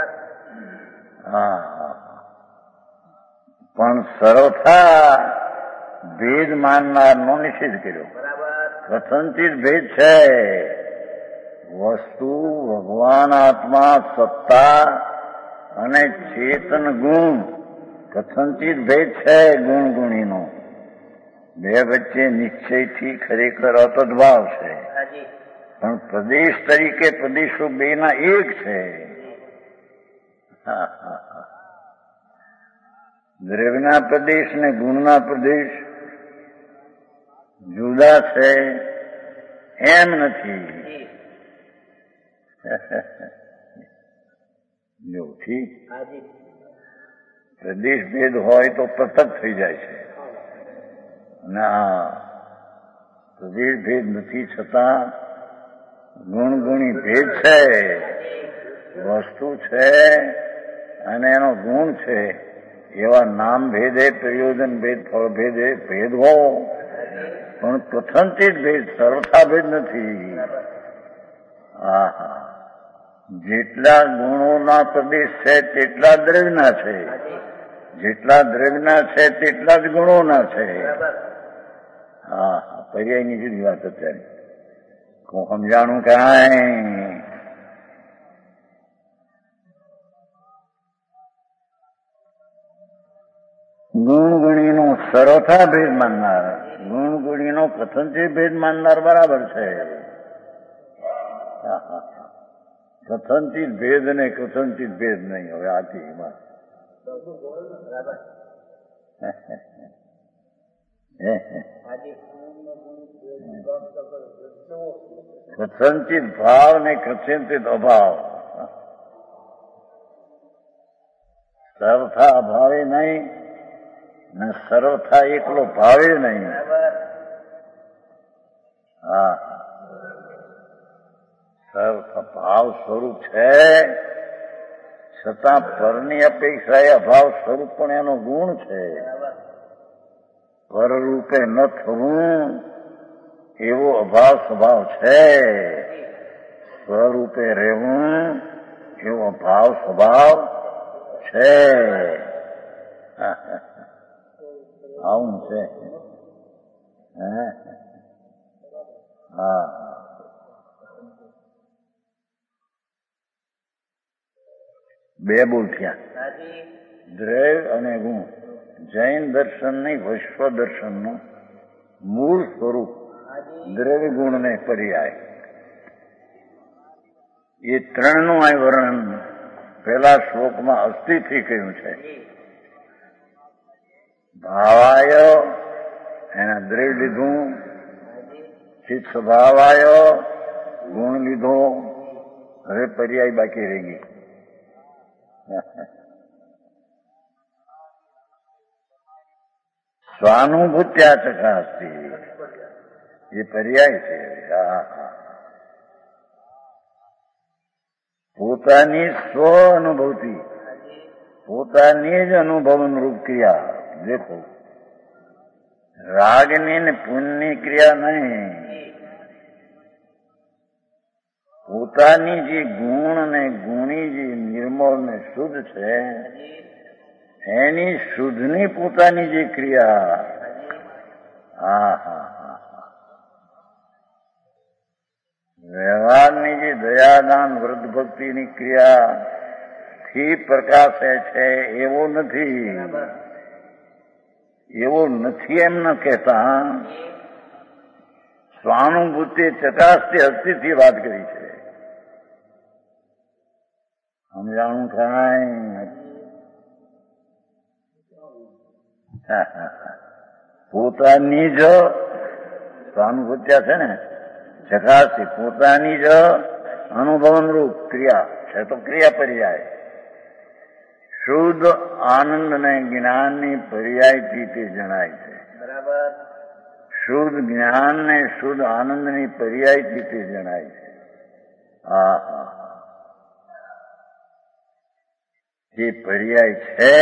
પણ સરળતા ભેદ માનનારનો નિષેધ કર્યો. કથનથી જ ભેદ છે. વસ્તુ, ભગવાન, આત્મા, સત્તા અને ચેતન ગુણ, કથનથી જ ભેદ છે. ગુણ ગુણીનો બે વચ્ચે નિશ્ચયથી ખરેખર અતદ્ભાવ છે, પણ પ્રદેશ તરીકે પ્રદેશો બેના એક છે. દ્રવ્યના પ્રદેશ ને ગુણના પ્રદેશ જુદા છે એમ નથી. જોથી પ્રદેશ ભેદ હોય તો પૃથક થઈ જાય છે, અને આ પ્રદેશ ભેદ નથી છતાં ગુણ ગુણી ભેદ છે. વસ્તુ છે અને એનો ગુણ છે, એવા નામ ભેદે, પ્રયોજન ભેદ, ફળ ભેદે ભેદ હો, પણ પ્રથમથી જ ભેદ, સર્વથા ભેદ નથી. જેટલા ગુણોના પ્રદેશ છે તેટલા દ્રવ્યના છે, જેટલા દ્રવ્યના છે તેટલા જ ગુણોના છે. પર્યાયની જુદી વાત અત્યારે હું સમજાણું કાંઈ. ગુણ ગુણીનો સર્વથા ભેદ માનનાર, ગુણ ગુણીનો કથનથી ભેદ માનનાર બરાબર છે. કથનથી ભેદ ને કથનથી ભેદ નહીં. હવે આથી કથનચિત ભાવ ને કથનચિત અભાવ, સર્વથા અભાવે નહીં ને સર્વથા એકલો ભાવે નહીં. સર્વથા ભાવ સ્વરૂપ છે, છતાં પરની અપેક્ષાએ અભાવ સ્વરૂપ પણ એનો ગુણ છે. પરરૂપે ન થવું એવો અભાવ સ્વભાવ છે, સ્વરૂપે રહેવું એવો અભાવ સ્વભાવ છે. આવું છે. બે બોલ થયા, દ્રવ્ય અને ગુણ. જૈન દર્શનની વિશ્વ દર્શનનું મૂળ સ્વરૂપ દ્રવ્ય ગુણને પર્યાય. એ ત્રણનું આ વર્ણન પહેલા શ્લોકમાં અસ્થિથી કહ્યું છે. ભાવાય એના દ્રવ્ય લીધું, ચિત્ત સ્વભાવાય ગુણ લીધો. હવે પર્યાય બાકી રહી ગઈ. સ્વાનુભૂત્યા ચકાસ્તી એ પર્યાય છે. પોતાની સ્વ અનુભૂતિ, પોતાની જ અનુભવન રૂપ ક્રિયા. દેખો, રાગની ને પુણ્યની ક્રિયા નહીં, પોતાની જે ગુણ ને ગુણી જે નિર્મળ ને શુદ્ધ છે એની શુદ્ધની પોતાની જે ક્રિયા. વ્યવહારની જે દયાદાન વૃદ્ધ ભક્તિની ક્રિયા થી પ્રકાશે છે એવો નથી. એવો નથી એમ ન કહેતા, સ્વાનુભૂતિ ચકાસતી હસ્તીથી વાત કરી છે. સમજાણું થાય. પોતાની જ સ્વાનુભૂત્યા છે ને, ચકાસી પોતાની જ અનુભવનરૂપ ક્રિયા છે તો ક્રિયા પર્યાય. શુદ્ધ આનંદ ને જ્ઞાનની પર્યાયથી તે જણાય છે. બરાબર. શુદ્ધ જ્ઞાન ને શુદ્ધ આનંદની પર્યાયથી તે જણાય છે. હા હા, જે પર્યાય છે,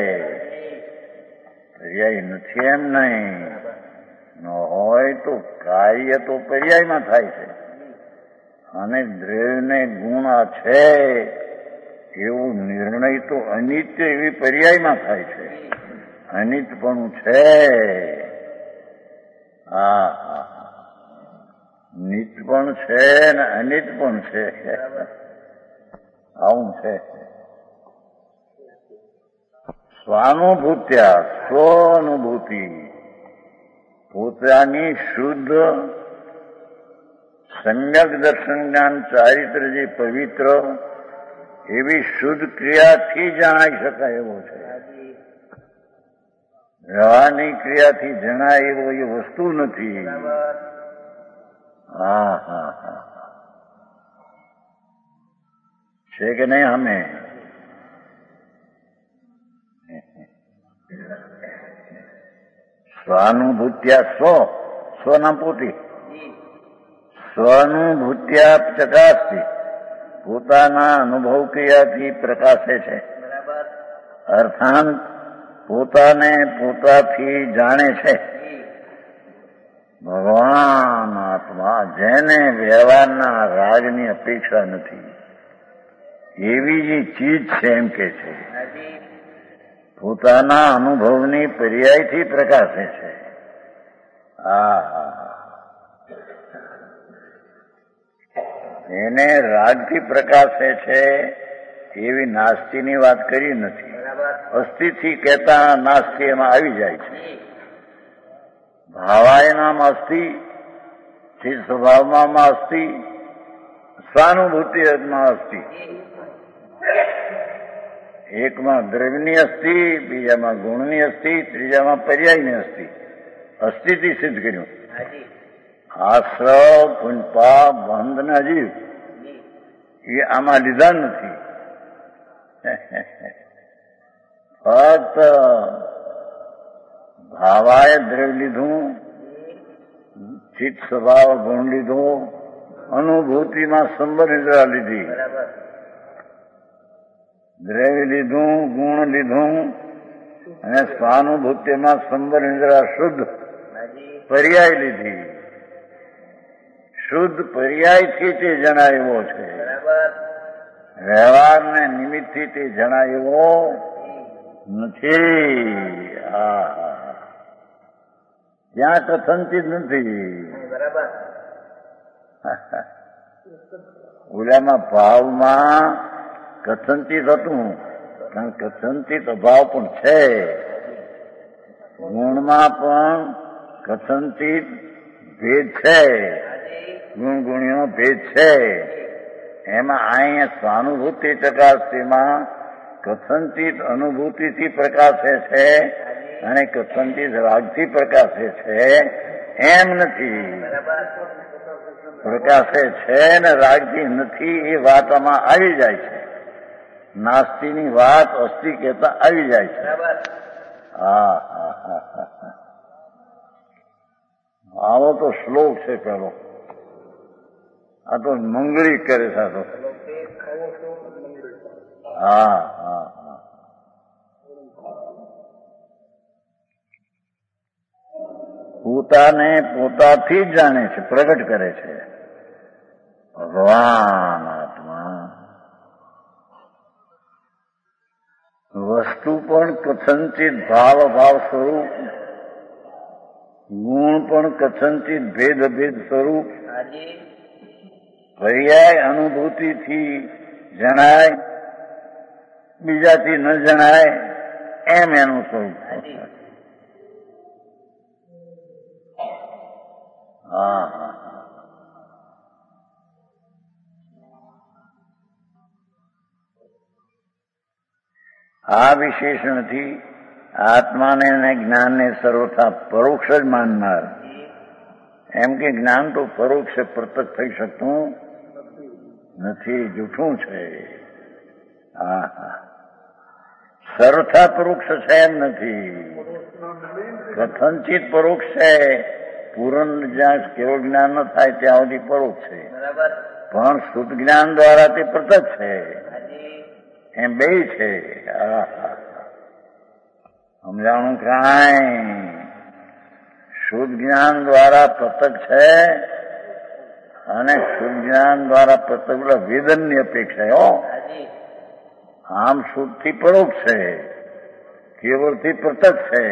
પર્યાય નથી એમ નહીં. ન હોય તો કાર્ય તો પર્યાયમાં થાય છે, અને દ્રવ્યને ગુણ આ છે એવો નિર્ણય તો અનિત્ય એવી પર્યાયમાં થાય છે. અનિત્યપણું છે. હા હા, નિત્ય પણ છે ને અનિત્ય પણ છે. આવું છે. સ્વાનુભૂત્યા સ્વાનુભૂતિ, પોતાની શુદ્ધ સમ્યક દર્શન જ્ઞાન ચારિત્ર જે પવિત્ર એવી શુદ્ધ ક્રિયાથી જણાઈ શકાય એવો છે. વ્યવહારની ક્રિયાથી જણાય એવો એ વસ્તુ નથી. હા હા હા, છે કે નહીં? અમે સ્વાનુભૂત્યા સ્વના પોતી, સ્વાનુભૂત્યા ચકાસતી, પોતાના અનુભવ ક્રિયાથી પ્રકાશે છે. અર્થાત પોતાને પોતાથી જાણે છે. ભગવાન આત્મા જેને વ્યવહારના રાગની અપેક્ષા નથી એવી જે ચીજ છે એમ કે છે, પોતાના અનુભવની પર્યાયથી પ્રકાશે છે. એને રાગથી પ્રકાશે છે એવી નાસ્તીની વાત કરી નથી. અસ્થિથી કહેતા નાસ્તી એમાં આવી જાય છે. ભાવાય નામ અસ્થિ, ચિત્ત સ્વભાવમાં અસ્થિ, સ્વાનુભૂતિમાં અસ્થિ. એકમાં દ્રવ્યની અસ્થિ, બીજામાં ગુણની અસ્થિ, ત્રીજામાં પર્યાયની અસ્થિ. અસ્થિથી સિદ્ધ કર્યું. આશ્રવ, પુંજપાપ, બંધ ને અજીવ એ આમાં લીધા નથી. ફક્ત ભાવાએ દ્રવ્ય લીધું, ચિત્ત સ્વભાવ ગુણ લીધો, અનુભૂતિમાં સંબંધિતા લીધી. દ્રવ્ય લીધું, ગુણ લીધું, અને સ્વાનુભૂતિમાં સંબંધિતા શુદ્ધ પર્યાય લીધી. શુદ્ધ પર્યાયથી તે જણાવ્યો છે. વ્યવહારને નિમિત્તથી તે જણાવ્યો નથી. ત્યાં કથનથી જ નથી. ઓલામાં ભાવમાં કથનચિત હતું, કારણ કથનચિત અભાવ પણ છે. ગુણમાં પણ કથનચિત ભેદ છે, ગુણ ગુણીનો ભેદ છે. એમાં અહીંયા સ્વાનુભૂતિ ચકાસતીમાં કથનચિત અનુભૂતિથી પ્રકાશે છે અને કથનચિત રાગથી પ્રકાશે છે એમ નથી. પ્રકાશે છે ને રાગથી નથી એ વાત આમાં આવી જાય છે. નાસ્તીની વાત અસ્થિ કહેતા આવી જાય છે. આવો તો શ્લોક છે પેલો. આ તો મંગળી કરે છે. પોતાને પોતાથી જ જાણે છે, પ્રગટ કરે છે. ભગવાન આત્મા વસ્તુ પણ કથનચિત ભાવ સ્વરૂપ, ગુણ પણ કથનચિત ભેદ સ્વરૂપ, પર્યાય અનુભૂતિથી જણાય, બીજાથી ન જણાય એમ એનું સ્વરૂપ. આ વિશેષણથી આત્માને અને જ્ઞાનને સર્વથા પરોક્ષ જ માનનાર, એમ કે જ્ઞાન તો પરોક્ષ પ્રત્યક્ષ થઈ શકતું નથી, જૂઠું છે. સર્વથા પરોક્ષ છે એમ નથી, કથનચિત પરોક્ષ છે. પૂર્ણ જ્યાં કેવળ જ્ઞાન ન થાય ત્યાં સુધી પરોક્ષ છે, પણ શુદ્ધ જ્ઞાન દ્વારા તે પ્રત્યક્ષ છે. એમ બે છે. સમજાણું કાંઈ? શુદ્ધ જ્ઞાન દ્વારા પ્રત્યક્ષ છે અને શુદ્ધ જ્ઞાન દ્વારા પ્રત્યક્ષ વેદનની અપેક્ષા. હો, આમ શુદ્ધથી પરોક્ષ છે, કેવળથી પ્રત્યક્ષ છે.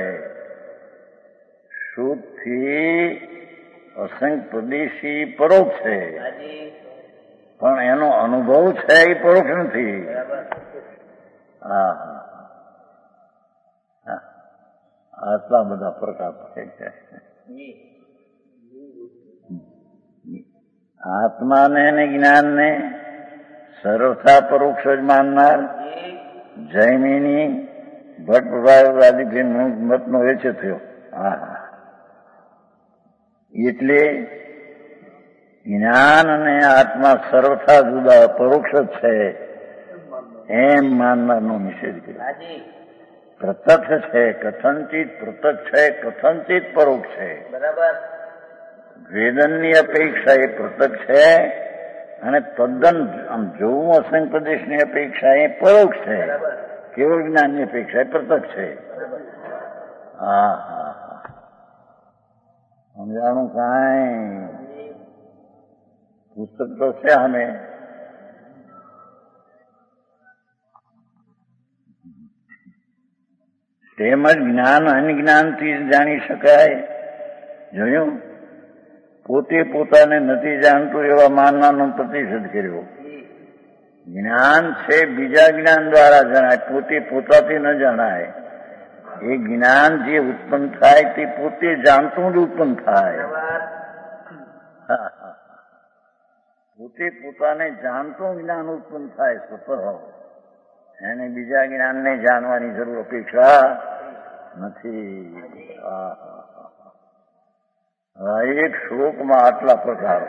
શુદ્ધથી અસંખ્ય પ્રદેશી પરોક્ષ છે, પણ એનો અનુભવ છે એ પરોક્ષ નથી. આટલા બધા પ્રકાર છે. આત્માને અને જ્ઞાનને સર્વથા પરોક્ષ જ માનનાર જૈમિની ભટ્ટ મતનો વેચે થયો. એટલે જ્ઞાન અને આત્મા સર્વથા જુદા પરોક્ષ જ છે એમ માનનારનો નિષેધ કર્યો. પ્રત્યક્ષ છે, કથનચિત પ્રત્યક્ષ છે, કથનચિત પરોક્ષ છે. વેદનની અપેક્ષા એ પ્રત્યક્ષ છે અને તદ્દન આમ જોવું અસંખ્ય પ્રદેશની અપેક્ષા એ પરોક્ષ છે. કેવળ જ્ઞાનની અપેક્ષા એ પ્રત્યક્ષ છે. સમજાણું કાંઈ? પુસ્તક તો છે અમે તેમજ જ્ઞાન અનજ્ઞાનથી જાણી શકાય. જોયું? પોતે પોતાને નથી જાણતું એવા માનવાનો પ્રતિષેધ કર્યો. જ્ઞાન છે બીજા જ્ઞાન દ્વારા જણાય, પોતે પોતાથી ન જણાય. એ જ્ઞાન જે ઉત્પન્ન થાય તે પોતે જાણતું જ ઉત્પન્ન થાય. પોતે પોતાને જાણતું જ્ઞાન ઉત્પન્ન થાય સ્વતઃ. એને બીજા જ્ઞાનને જાણવાની જરૂર અપેક્ષા નથી. એક શ્લોકમાં આટલા પ્રકાર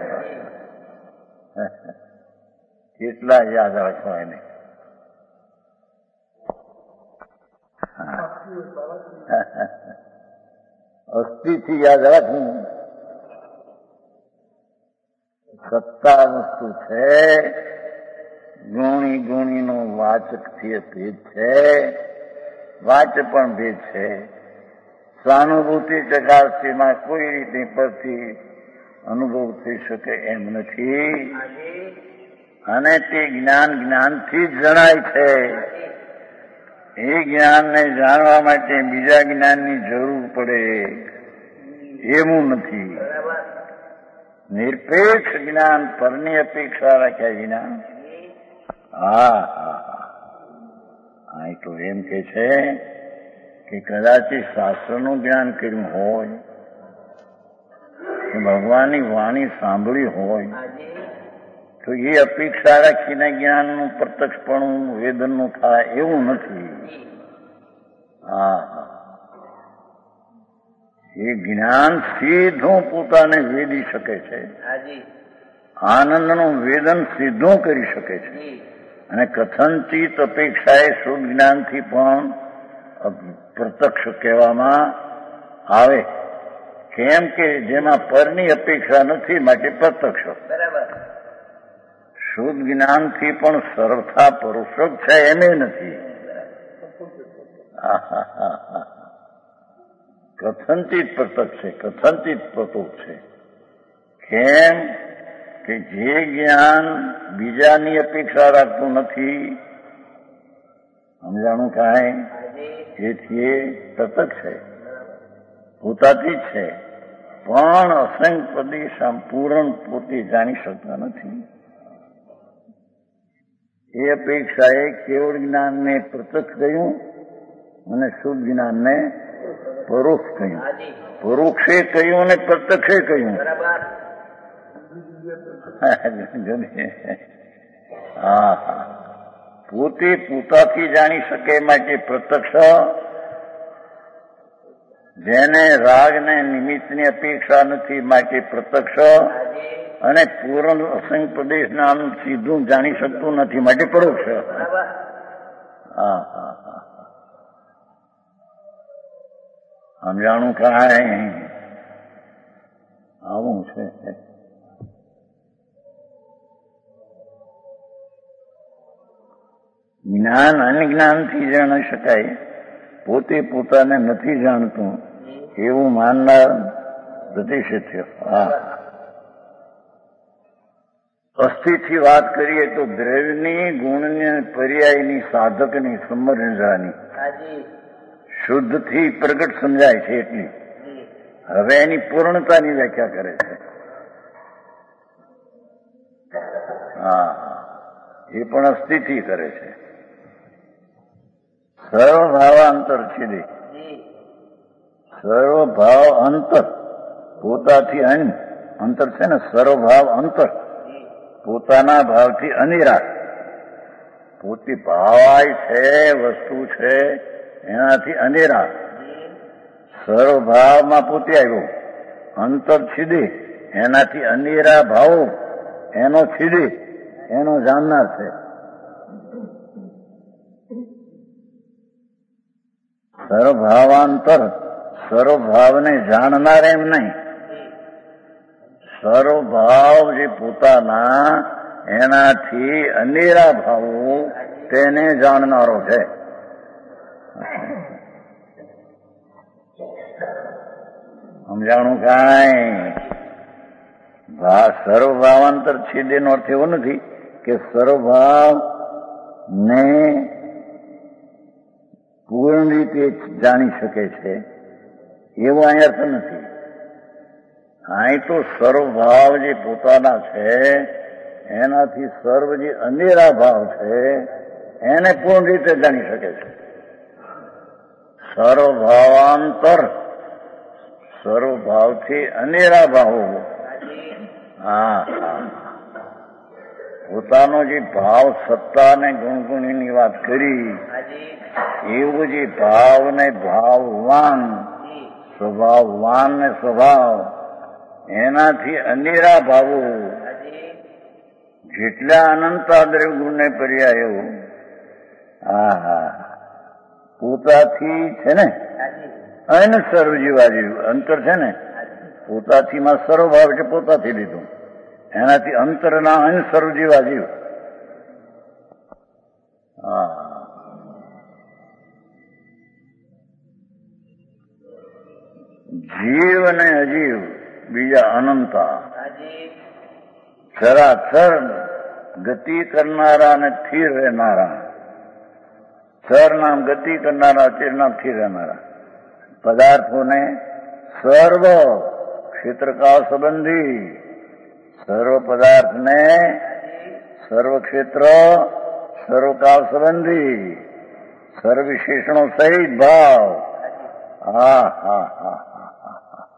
કેટલા યાદ રાખવા એને. અસ્થિથી યાદ રાખવું. સત્તા વસ્તુ છે, ગુણી ગુણીનો વાચકથી ભેદ છે, વાચ પણ ભેદ છે. સહાનુભૂતિ ચકાસણીમાં કોઈ રીતે પરથી અનુભવ થઈ શકે એમ નથી અને તે જ્ઞાન જ્ઞાનથી જ જણાય છે. એ જ્ઞાનને જાણવા માટે બીજા જ્ઞાનની જરૂર પડે એવું નથી. નિરપેક્ષ જ્ઞાન પરની અપેક્ષા રાખ્યા વિના. અહીં તો એમ કે છે કે કદાચ શાસ્ત્રનું જ્ઞાન કર્યું હોય, ભગવાનની વાણી સાંભળી હોય તો એ અપેક્ષા રાખીને જ્ઞાનનું પ્રત્યક્ષપણું વેદનનું થાય એવું નથી. એ જ્ઞાન સીધું પોતાને વેદી શકે છે, આનંદનું વેદન સીધું કરી શકે છે અને કથનચિત અપેક્ષાએ શુદ્ધ જ્ઞાનથી પણ પ્રત્યક્ષ કહેવામાં આવે. કેમ કે જેમાં પરની અપેક્ષા નથી માટે પ્રત્યક્ષ. શુદ્ધ જ્ઞાનથી પણ સર્વથા પરોક્ષ છે એમ નથી. કથનચિત પ્રત્યક્ષ છે, કથનચિત પ્રત્યક્ષ છે. કેમ કે જે જ્ઞાન બીજાની અપેક્ષા રાખતું નથી, સમજાણું કાંઈ? તેથી એ પ્રત્યક્ષ છે, પોતાથી જ છે, પણ અસંખ્ય પ્રદેશ સંપૂર્ણ પોતે જાણી શકતા નથી. એ અપેક્ષાએ કેવળ જ્ઞાનને પ્રત્યક્ષ કહ્યું અને શુદ્ધ જ્ઞાનને પરોક્ષ કહ્યું. પરોક્ષે કહ્યું અને પ્રત્યક્ષે કહ્યું. પોતે પોતાથી જાણી શકે માટે પ્રત્યક્ષ, જેને રાગને નિમિત્તની અપેક્ષા નથી માટે પ્રત્યક્ષ, અને પૂર્ણ અસંગ પ્રદેશ નામ સીધું જાણી શકતું નથી માટે પરોક્ષ. હા હા હા સમજાણું કાંઈ આવું છે. જ્ઞાન અજ્ઞાનથી જાણી શકાય, પોતે પોતાને નથી જાણતું એવું માનનાર પ્રતિષેધ. હા, અસ્થિથી વાત કરીએ તો દ્રવ્યની, ગુણની, પર્યાયની, સાધકની, સમરંજાની શુદ્ધથી પ્રગટ સમજાય છે એટલી. હવે એની પૂર્ણતાની વ્યાખ્યા કરે છે. હા, એ પણ અસ્થિથી કરે છે. સર્વભાવાંતર છેદે, સર્વભાવ અંતર, પોતાથી અંતર છે ને, સર્વભાવ અંતર, પોતાના ભાવથી અનિરા. પોતે ભાવાય છે, વસ્તુ છે, એનાથી અનેરા. સર્વભાવમાં પોતે આવ્યો, અંતર છિદે, એનાથી અનેરા ભાવો, એનો છિદે, એનો જાણનાર છે. સર્વભાવાંતર, સર્વભાવને જાણનાર એમ નહીં, સર્વભાવ જે પોતાના એનાથી અનેરા ભાવો તેને જાણનારો છે. સમજાણું કાંઈ? સર્વભાવાંતર છેદેનો અર્થ એવો નથી કે સર્વભાવ ને પૂર્ણ રીતે જાણી શકે છે, એવો અહીં અર્થ નથી. અહીં તો સર્વભાવ જે પોતાના છે એનાથી સર્વ જે અનેરા ભાવ છે એને પૂર્ણ રીતે જાણી શકે છે. સર્વભાવાંતર, સર્વભાવથી અનેરા ભાવો. હા હા, પોતાનો જે ભાવ, સત્તા ને ગુણગુણીની વાત કરી, એવું જે ભાવ ને ભાવવાન, સ્વભાવવાન ને સ્વભાવ, એનાથી અનેરા ભાવો જેટલા અનંતા દ્રવ્ય ગુણ ને પર્યાયો. હા હા, પોતાથી છે ને અને સર્વ જીવા જેવું અંતર છે ને, પોતાથી માં સર્વભાવ એટલે પોતાથી લીધું, એનાથી અંતરના અન સર્વ જીવા જીવ. હા, જીવ અને અજીવ બીજા અનંતા, ચરાચર ગતિ કરનારા અને સ્થિર રહેનારા. ચર નામ ગતિ કરનારા, ચિર નામ સ્થિર રહેનારા પદાર્થોને સર્વ ક્ષેત્રકાળ સંબંધી, સર્વ પદાર્થને સર્વ ક્ષેત્ર સર્વકાળ સંબંધી, સર્વ વિશેષણો સહિત ભાવ. હા હા હા હા,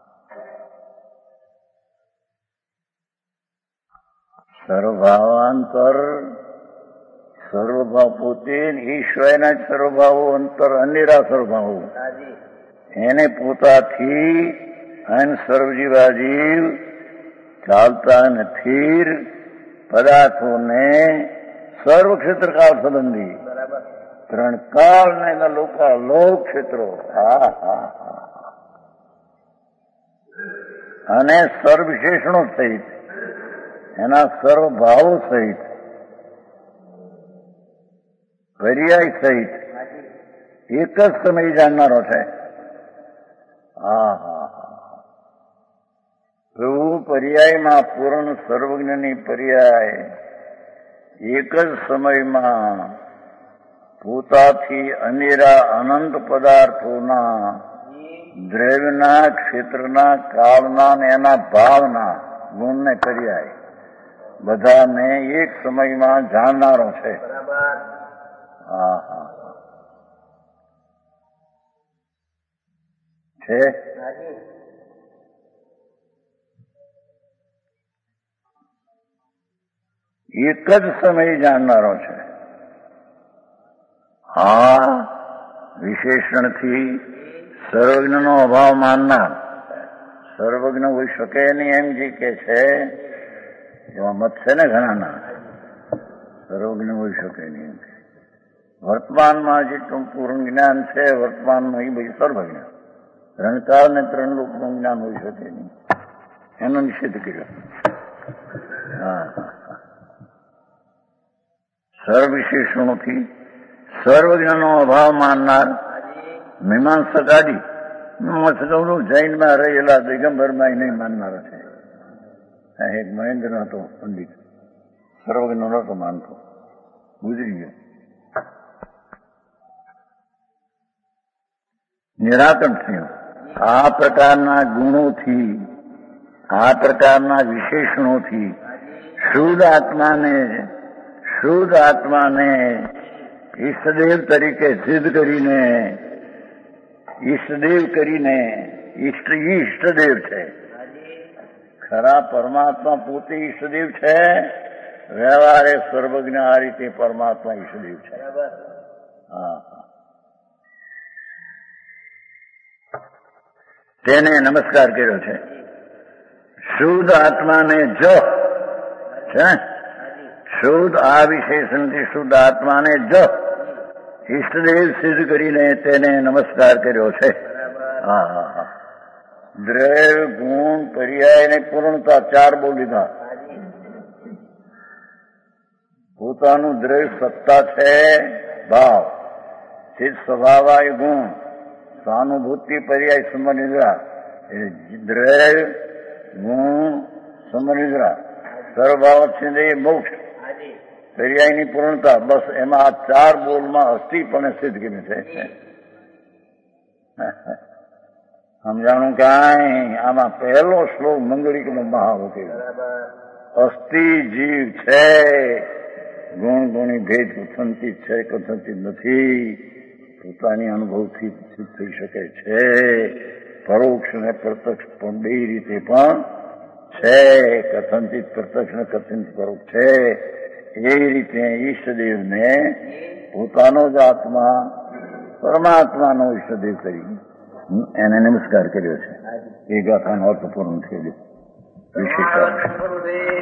સર્વભાવાંતર, સર્વભાવ પોતે, ઈશ્વરના જ સર્વભાવો અંતર અનેરા સર્વભાવો, એને પોતાથી અન સર્વજીવા જીવ ચાલતા નથી. પદાર્થોને સર્વ ક્ષેત્રકાળ સંબંધી, ત્રણ કાળ ને એના લોક ક્ષેત્રો. હા હા હા, અને સર્વ વિશેષણો સહિત, એના સર્વ ભાવો સહિત, પર્યાય સહિત એક જ સમય જાણનારો છે. હા હા હા, પ્રભુ પર્યાયમાં પૂર્ણ સર્વજ્ઞની પર્યાય એક જ સમયમાં પોતાથી અનેરા અનંત પદાર્થોના, દ્રવ્યના, ક્ષેત્રના, કાળના ને એના ભાવના ગુણને પર્યાય બધાને એક સમયમાં જાણનારો છે. હા હા છે. એક જ સમય જાણનારો છે. આ વિશેષણથી સર્વજ્ઞનો અભાવ માનનાર સર્વજ્ઞ હોઈ શકે નહીં એમ જે કે છે એવા મત છે ને ઘણાના. સર્વજ્ઞ હોઈ શકે નહીં એમ. વર્તમાનમાં જેટલું પૂર્ણ જ્ઞાન છે વર્તમાનમાં એ બધું સર્વજ્ઞ. ત્રણકાળ ને ત્રણ લોકનું જ્ઞાન હોઈ શકે નહીં એનો નિષેધ કર્યો. સર્વવિશેષણોથી સર્વજ્ઞનો અભાવ માનનાર મીમાંસક આદિ જૈનમાં રહેલા દિગંબરમાં નહીં માનનારા છે. એક મહેન્દ્ર હતો પંડિત, સર્વજ્ઞ નતો માનતો, ગુજરી ગયો. નિરાકરણ થયું. આ પ્રકારના ગુણોથી આ પ્રકારના વિશેષણોથી શુદ્ધ આત્માને ઈષ્ટદેવ તરીકે સિદ્ધ કરીને ઈષ્ટદેવ છે. ખરા પરમાત્મા પોતે ઈષ્ટદેવ છે. વ્યવહારે સર્વજ્ઞ આ રીતે પરમાત્મા ઈષ્ટદેવ છે. તેને નમસ્કાર કર્યો છે. શુદ્ધ આત્માને જો છે, શુદ્ધ આ વિશેષણથી શુદ્ધ આત્માને જો ઈષ્ટદેવ સિદ્ધ કરીને તેને નમસ્કાર કર્યો છે. દ્રવ્ય, ગુણ, પર્યાય અને પૂર્ણતા 4 બોલ લીધા. પોતાનું દ્રવ્ય સત્તા છે, ભાવ, ચિત્ત સ્વભાવાય ગુણ, સહાનુભૂતિ, પર્યાય, સમનિદ્રા. દ્રવ્ય, ગુણ, સમનિદ્રા, સર્વભાવ છે મોક્ષ, પર્યાયની પૂર્ણતા. બસ એમાં આ 4 બોલમાં અસ્થિપણે સિદ્ધ કર્યું છે. સમજાણું કાંઈ? આમાં પહેલો શ્લોક મંગળિકનો મહાવતી. અસ્થિ જીવ છે, ગુણ ગુણી ભેદ કથનચિત છે, કથનચિત નથી. પોતાની અનુભવથી સિદ્ધ થઈ શકે છે. પરોક્ષ ને પ્રત્યક્ષ પણ બે રીતે પણ છે. કથનચિત પ્રત્યક્ષ ને કથનચિત પરોક્ષ છે. એ રીતે ઈષ્ટદેવને પોતાનો જ આત્મા પરમાત્માનો ઈષ્ટદેવ કરી એને નમસ્કાર કર્યો છે. એ ગાથાનો અર્થ પૂર્ણ થયેલું. વિશેષ